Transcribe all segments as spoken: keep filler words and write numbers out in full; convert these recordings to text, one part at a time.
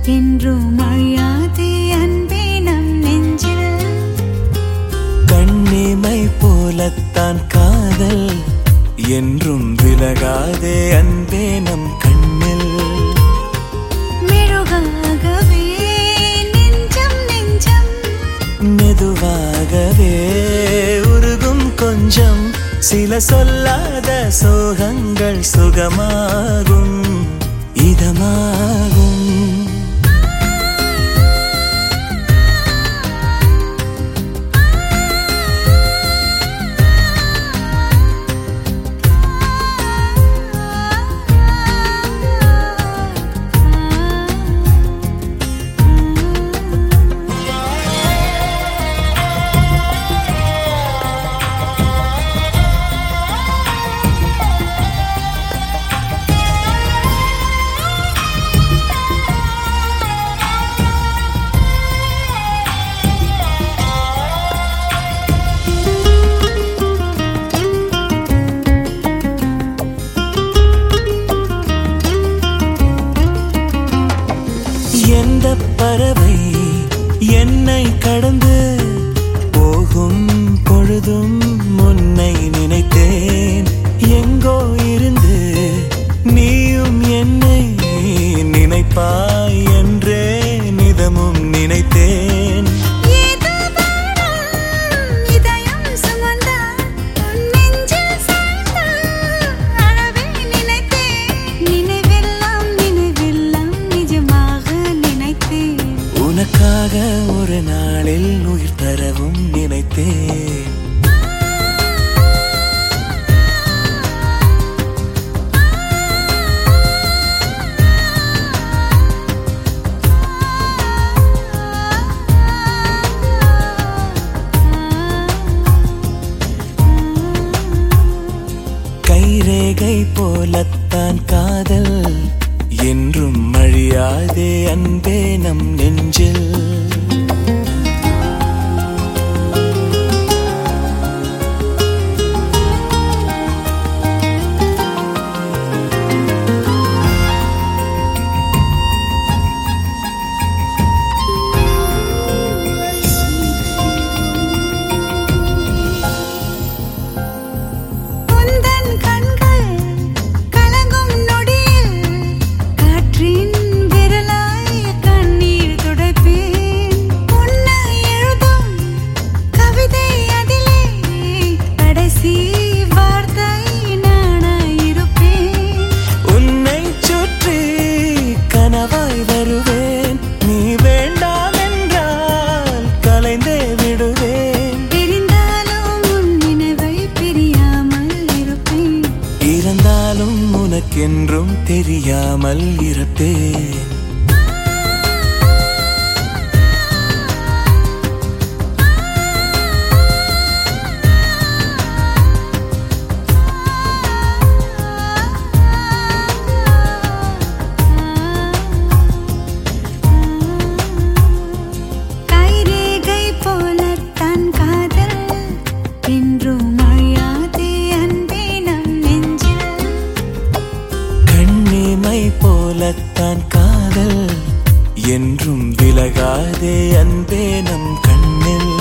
என்றும் அழியாதே அன்பே நம் நெஞ்சில். கண்ணிமை போலத்தான் காதல் என்றும் விலகாதே அன்பே நம் கண்ணில். மெழுகாகவே நெஞ்சம் நெஞ்சம் மெதுவாகவே உருகும் கொஞ்சம். சில சொல்லாத சோகங்கள் சுகமாகும் இதமாகும். எந்த பறவை என்னை கடந்து போகும் பொழுதும் முன்னை நினைத்தேன். எங்கோ இருந்து நீயும் என்னை நினைப்பாய் என்றே நிதமும் நினைத்தேன். உனக்காக ஒரு நாளில் உயிர் தரவும் நினைத்தேன். கைரேகை போலத்தான் காதல் என்றும் அழியாதே அன்பே நம் நெஞ்சில். இருந்தாலும் உனக்கென்றும் தெரியாமல் இருப்பேன். கைரேகை போலத்தான் காதல் என்றும் அழியாதே அன்பே நம் நெஞ்சில். கண்ணிமை போலத்தான் காதல் என்றும் விலகாதே அன்பே நம் கண்ணில்.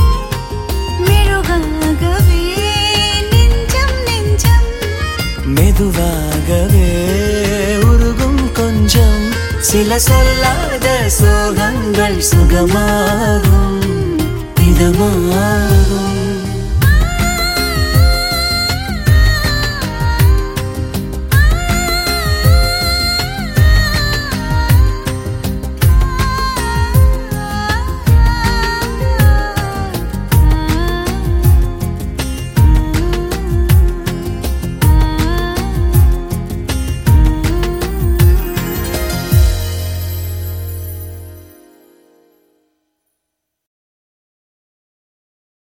மெழுகாகவே நெஞ்சம் நெஞ்சம் மெதுவாகவே உருகும் கொஞ்சம். சில சொல்லாத சோகங்கள் சுகமாகும் இதமாகும்.